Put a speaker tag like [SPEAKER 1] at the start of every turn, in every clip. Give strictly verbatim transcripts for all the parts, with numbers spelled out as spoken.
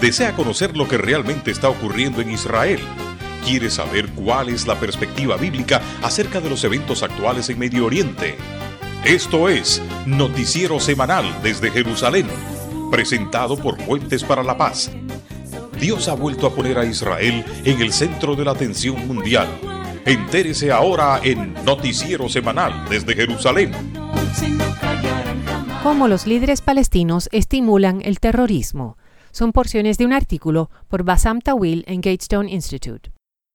[SPEAKER 1] ¿Desea conocer lo que realmente está ocurriendo en Israel? ¿Quiere saber cuál es la perspectiva bíblica acerca de los eventos actuales en Medio Oriente? Esto es Noticiero Semanal desde Jerusalén, presentado por Puentes para la Paz. Dios ha vuelto a poner a Israel en el centro de la atención mundial. Entérese ahora en Noticiero Semanal desde Jerusalén.
[SPEAKER 2] Cómo los líderes palestinos estimulan el terrorismo. Son porciones de un artículo por Bassam Tawil en Gatestone Institute.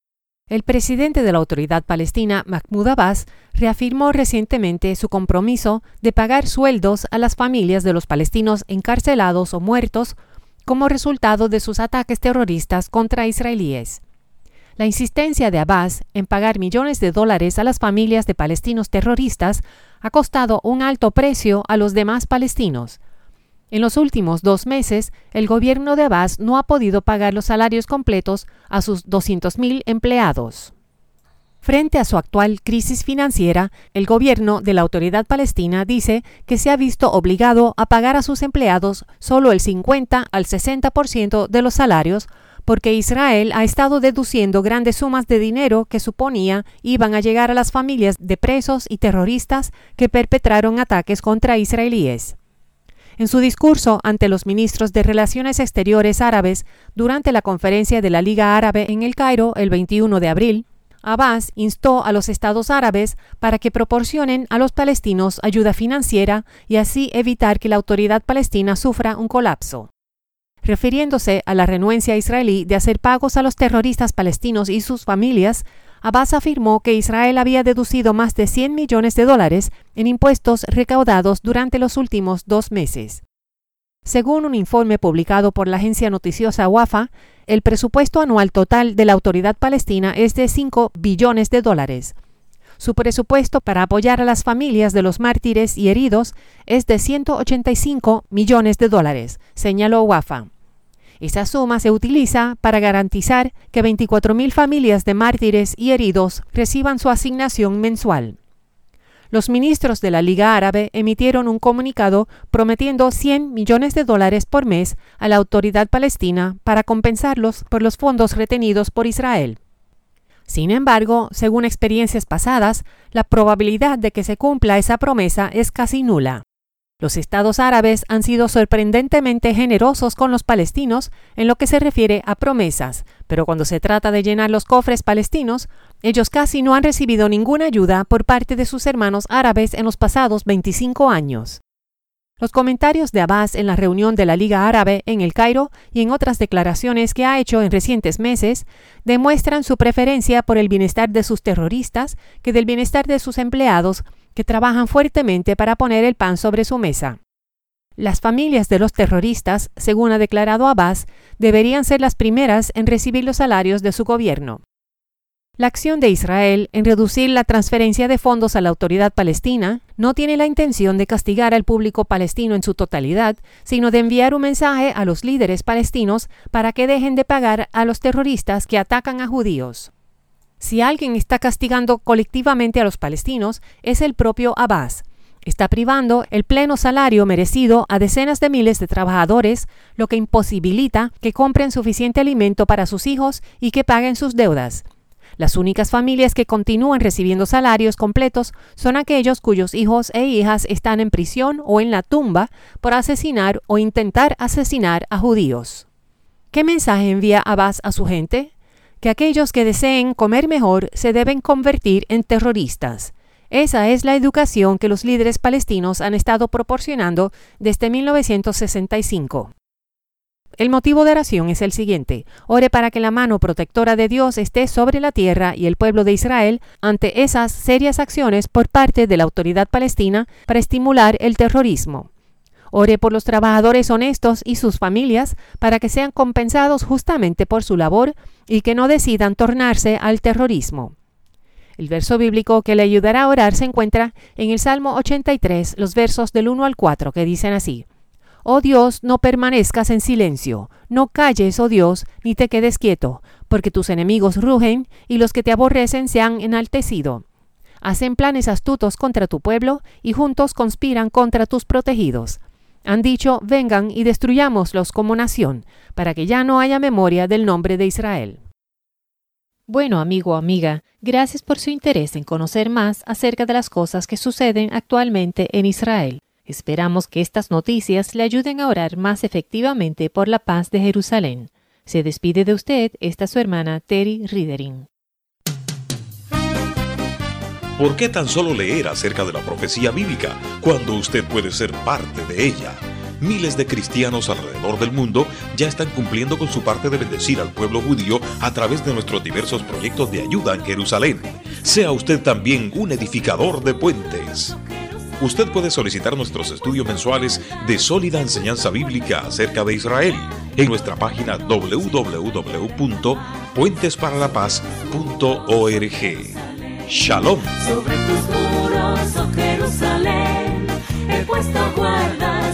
[SPEAKER 2] El presidente de la Autoridad Palestina, Mahmoud Abbas, reafirmó recientemente su compromiso de pagar sueldos a las familias de los palestinos encarcelados o muertos como resultado de sus ataques terroristas contra israelíes. La insistencia de Abbas en pagar millones de dólares a las familias de palestinos terroristas ha costado un alto precio a los demás palestinos. En los últimos dos meses, el gobierno de Abbas no ha podido pagar los salarios completos a sus doscientos mil empleados. Frente a su actual crisis financiera, el gobierno de la Autoridad Palestina dice que se ha visto obligado a pagar a sus empleados solo el cincuenta al sesenta por ciento de los salarios, porque Israel ha estado deduciendo grandes sumas de dinero que suponía iban a llegar a las familias de presos y terroristas que perpetraron ataques contra israelíes. En su discurso ante los ministros de Relaciones Exteriores árabes durante la conferencia de la Liga Árabe en El Cairo el veintiuno de abril, Abbas instó a los estados árabes para que proporcionen a los palestinos ayuda financiera y así evitar que la autoridad palestina sufra un colapso. Refiriéndose a la renuencia israelí de hacer pagos a los terroristas palestinos y sus familias, Abbas afirmó que Israel había deducido más de cien millones de dólares en impuestos recaudados durante los últimos dos meses. Según un informe publicado por la agencia noticiosa Wafa, el presupuesto anual total de la Autoridad Palestina es de cinco billones de dólares. Su presupuesto para apoyar a las familias de los mártires y heridos es de ciento ochenta y cinco millones de dólares, señaló Wafa. Esa suma se utiliza para garantizar que veinticuatro mil familias de mártires y heridos reciban su asignación mensual. Los ministros de la Liga Árabe emitieron un comunicado prometiendo cien millones de dólares por mes a la Autoridad Palestina para compensarlos por los fondos retenidos por Israel. Sin embargo, según experiencias pasadas, la probabilidad de que se cumpla esa promesa es casi nula. Los estados árabes han sido sorprendentemente generosos con los palestinos en lo que se refiere a promesas, pero cuando se trata de llenar los cofres palestinos, ellos casi no han recibido ninguna ayuda por parte de sus hermanos árabes en los pasados veinticinco años. Los comentarios de Abbas en la reunión de la Liga Árabe en El Cairo y en otras declaraciones que ha hecho en recientes meses demuestran su preferencia por el bienestar de sus terroristas que del bienestar de sus empleados que trabajan fuertemente para poner el pan sobre su mesa. Las familias de los terroristas, según ha declarado Abbas, deberían ser las primeras en recibir los salarios de su gobierno. La acción de Israel en reducir la transferencia de fondos a la Autoridad Palestina no tiene la intención de castigar al público palestino en su totalidad, sino de enviar un mensaje a los líderes palestinos para que dejen de pagar a los terroristas que atacan a judíos. Si alguien está castigando colectivamente a los palestinos, es el propio Abbas. Está privando el pleno salario merecido a decenas de miles de trabajadores, lo que imposibilita que compren suficiente alimento para sus hijos y que paguen sus deudas. Las únicas familias que continúan recibiendo salarios completos son aquellos cuyos hijos e hijas están en prisión o en la tumba por asesinar o intentar asesinar a judíos. ¿Qué mensaje envía Abbas a su gente? Que aquellos que deseen comer mejor se deben convertir en terroristas. Esa es la educación que los líderes palestinos han estado proporcionando desde mil novecientos sesenta y cinco. El motivo de oración es el siguiente: ore para que la mano protectora de Dios esté sobre la tierra y el pueblo de Israel ante esas serias acciones por parte de la Autoridad Palestina para estimular el terrorismo. Ore por los trabajadores honestos y sus familias para que sean compensados justamente por su labor y que no decidan tornarse al terrorismo. El verso bíblico que le ayudará a orar se encuentra en el Salmo ochenta y tres, los versos del uno al cuatro, que dicen así: Oh Dios, no permanezcas en silencio, no calles, oh Dios, ni te quedes quieto, porque tus enemigos rugen y los que te aborrecen se han enaltecido. Hacen planes astutos contra tu pueblo y juntos conspiran contra tus protegidos. Han dicho, vengan y destruyámoslos como nación, para que ya no haya memoria del nombre de Israel. Bueno, amigo o amiga, gracias por su interés en conocer más acerca de las cosas que suceden actualmente en Israel. Esperamos que estas noticias le ayuden a orar más efectivamente por la paz de Jerusalén. Se despide de usted esta su hermana Terry Riedering.
[SPEAKER 1] ¿Por qué tan solo leer acerca de la profecía bíblica cuando usted puede ser parte de ella? Miles de cristianos alrededor del mundo ya están cumpliendo con su parte de bendecir al pueblo judío a través de nuestros diversos proyectos de ayuda en Jerusalén. Sea usted también un edificador de puentes. Usted puede solicitar nuestros estudios mensuales de sólida enseñanza bíblica acerca de Israel en nuestra página doble u doble u doble u punto puentes para la paz punto org. Shalom.
[SPEAKER 3] Sobre tus muros, oh Jerusalén, he puesto guarda.